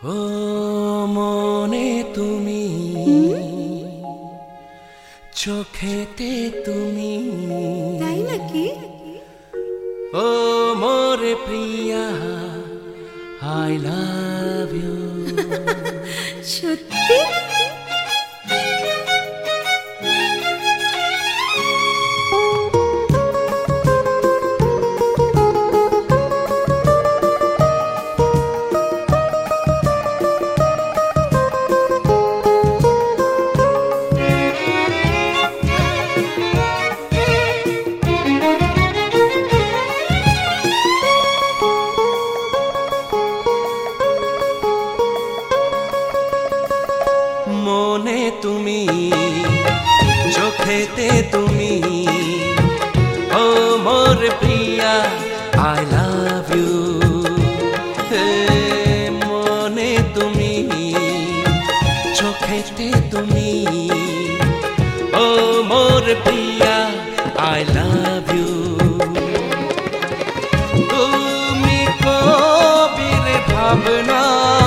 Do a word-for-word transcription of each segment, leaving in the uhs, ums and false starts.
ও মনে তুমি চোখেতে তুমি তাই নাকি? ও মোরে প্রিয়া আই লাভ ইউ। সত্যি? মনে তুমি চোখেতে তুমি ও মোর প্রিয়া আই লাভ ইউ। মনে তুমি চোখেতে তুমি ও মোর প্রিয়া আই লাভ ইউ। তুমি কবির ভাবনা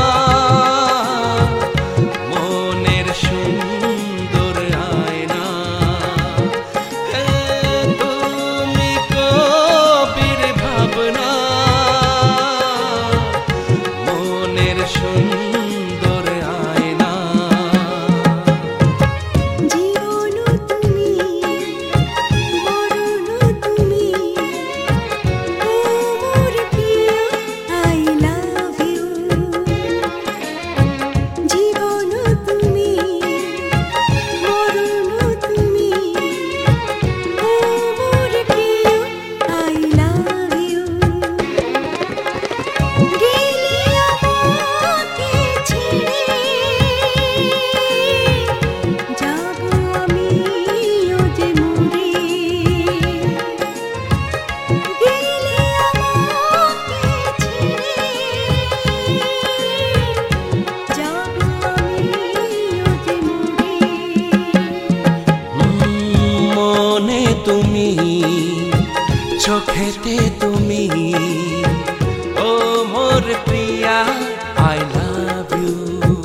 তুমি চোখেতে তুমি ও মোর প্রিয়া আই লাভ ইউ।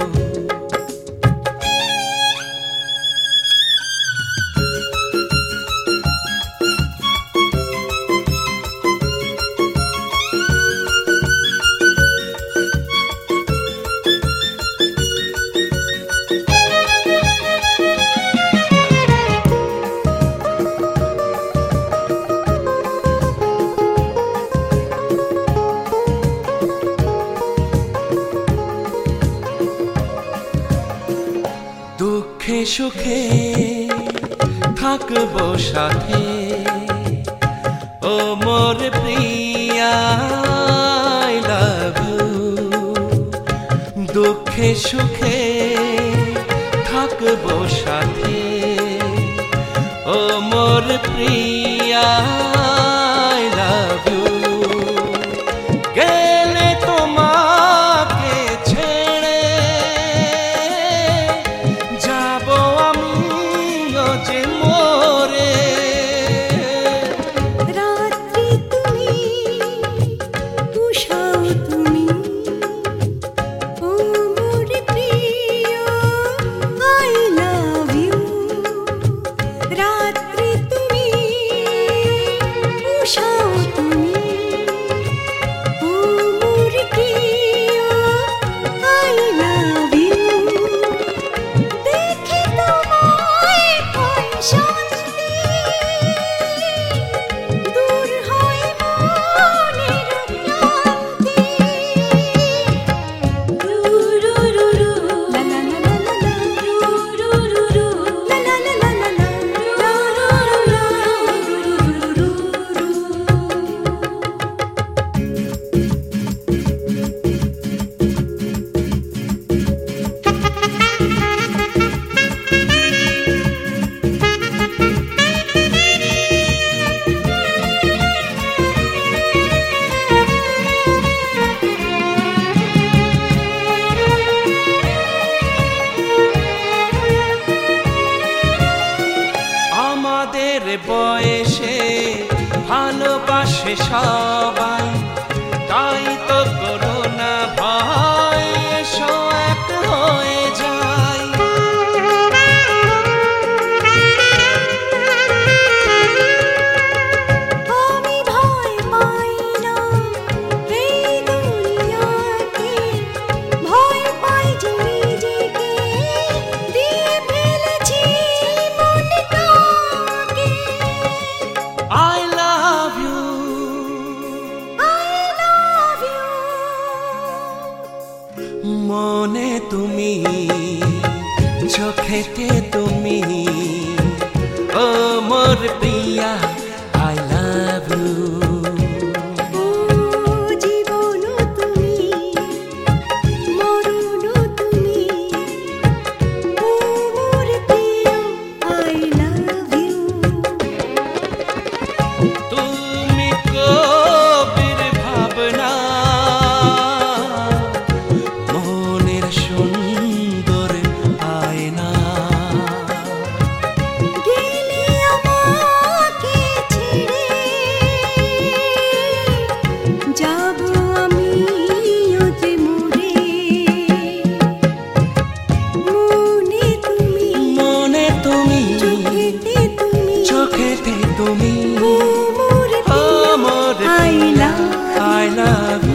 দুঃখে সুখে থাকবো সাথে ও মোর প্রিয়া আই লাভ ইউ। দুঃখে সুখে থাকবো সাথে ও মোর প্রিয়া আই লাভ ইউ। গেলে তোমাকে ছেড়ে যাবো আমি যে মোরে। রাত্রি তুমি উষাও তুমি ও মোর প্রিয় আই লাভ ইউ। রাত্রি তুমি উষাও তুমি ও মোর প্রিয় আই লাভ ইউ। দেখি তোমায় হয় শান্তি দূর হয় মনের ক্লান্তি। রু রু রু রু লা লা লা লা লা লা রু রু রু রু লা লা লা লা লা লা রু রু রু রু আমাদের বয়সে ভালোবাসে সবাই, তাই তো করোনা ভয়। চোখেতে তুমি ও মোর প্রিয়া আই লাভ ইউ ও জীবন তুমি মরণ তুমি ও মোর প্রিয় আই লাভ ইউ তুমি কবির ভাবনা মনের সুন্দর আয়না গেলে আমাকে ছেড়ে যাব আমি ও যে মরে মনে তুমি মনে তুমি চোখেতে তুমি চোখেতে তুমি ও মোর ও মোর আই লাভ I love